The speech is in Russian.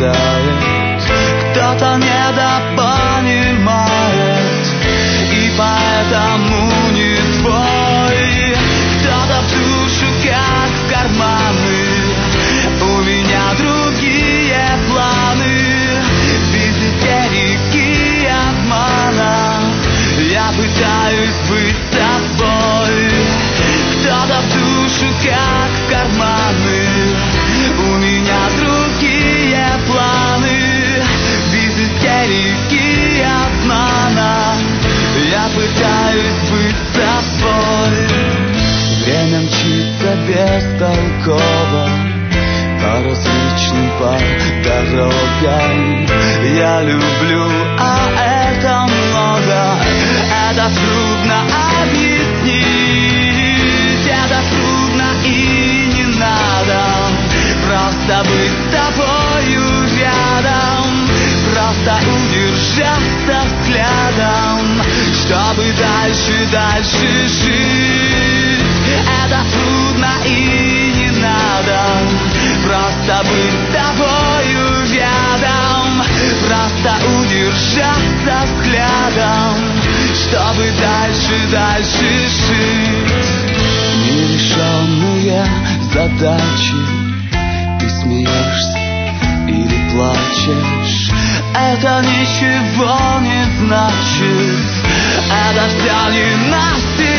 хватает, кто-то недопонимает, и поэтому не твой. Кто-то в душу, как в карманы, у меня другие планы. Без истерики и обмана я пытаюсь быть собой. Кто-то в душу, как в карманы, у меня другие планы. Без истерики и обмана я пытаюсь быть собой. Время мчится бестолково по различным по дорогам. Я люблю, а это много. Это трудно объяснить, это трудно и не надо. Просто быть с тобою рядом, просто удержаться взглядом, чтобы дальше жить. Это трудно и не надо. Просто быть с тобою рядом, просто удержаться взглядом, чтобы дальше жить. Нерешенные задачи, ты смеешься или плачешь, это ничего не значит. Это все не навсегда.